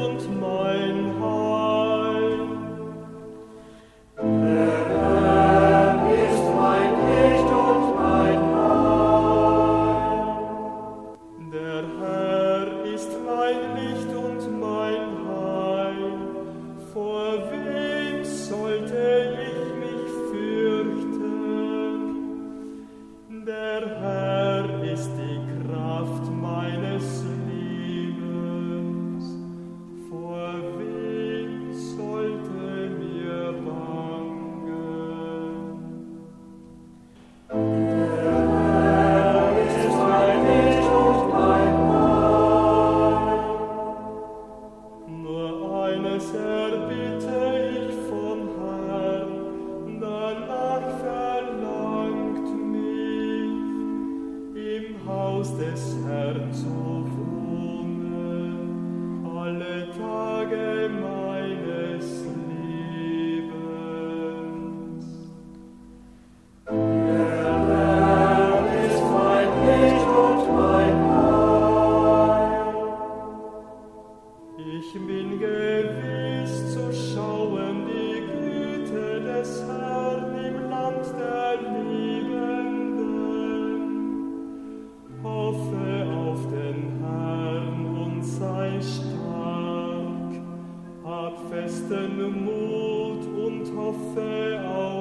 und mein Heil. Der Herr ist mein Licht und mein Heil. Vor wem sollte ich mich fürchten? Der Herr ist die Kraft meines Lebens. Vor wem sollte mir bangen? Nur eines erbitte ich vom Herrn, danach verlangt mich, im Haus des Herrn zu wohnen, alle Tage meines Lebens. Der Herr ist mein Licht und mein Heil. Ich bin gewiss zu schauen die Güte des Herrn im Land der Lebenden. Hoffe auf den Herrn und sei stark. Hab festen Mut und hoffe auf